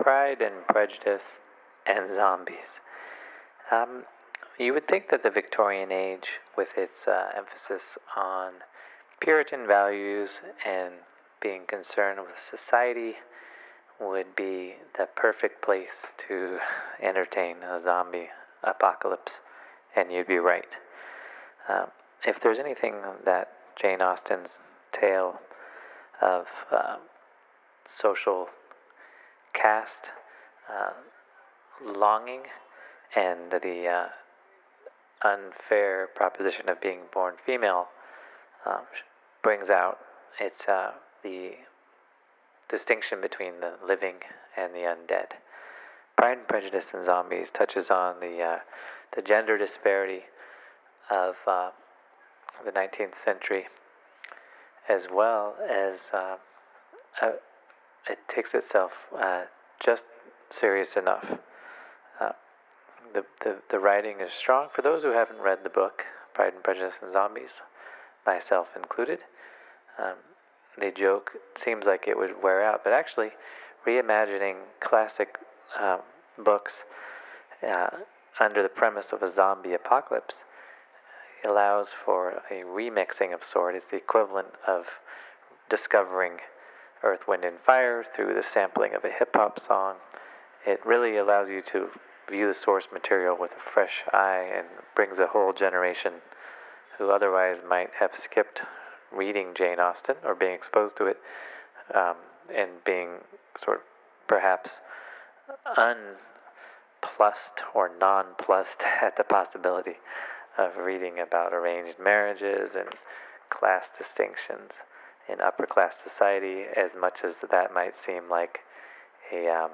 Pride and Prejudice and Zombies. You would think that the Victorian age, with its emphasis on Puritan values and being concerned with society, would be the perfect place to entertain a zombie apocalypse, and you'd be right. If there's anything that Jane Austen's tale of social caste, longing, and the unfair proposition of being born female brings out, it's the distinction between the living and the undead. Pride and Prejudice and Zombies touches on the gender disparity of the 19th century, as well as it takes itself just serious enough. The writing is strong. For those who haven't read the book, Pride and Prejudice and Zombies, myself included, the joke seems like it would wear out, but actually reimagining classic books under the premise of a zombie apocalypse allows for a remixing of sort. It's the equivalent of discovering Earth, Wind, and Fire through the sampling of a hip-hop song. It really allows you to view the source material with a fresh eye and brings a whole generation who otherwise might have skipped reading Jane Austen or being exposed to it and being sort of perhaps unplussed or nonplussed at the possibility of reading about arranged marriages and class distinctions in upper class society, as much as that might seem like a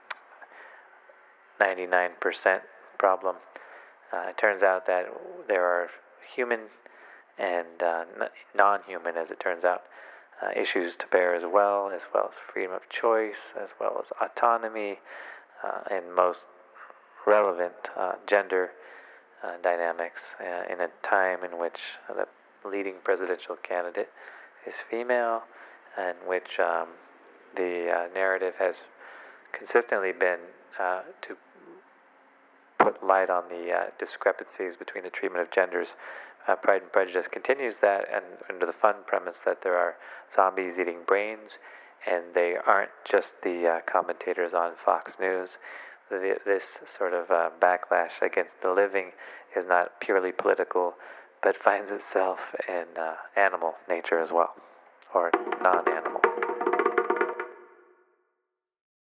99% problem. It turns out that there are human and non-human, as it turns out, issues to bear as well as freedom of choice, as well as autonomy, and most relevant gender dynamics in a time in which the leading presidential candidate is female, and which the narrative has consistently been to put light on the discrepancies between the treatment of genders. Pride and Prejudice continues that, and under the fun premise that there are zombies eating brains, and they aren't just the commentators on Fox News. This sort of backlash against the living is not purely political, but finds itself in animal nature as well, or non-animal.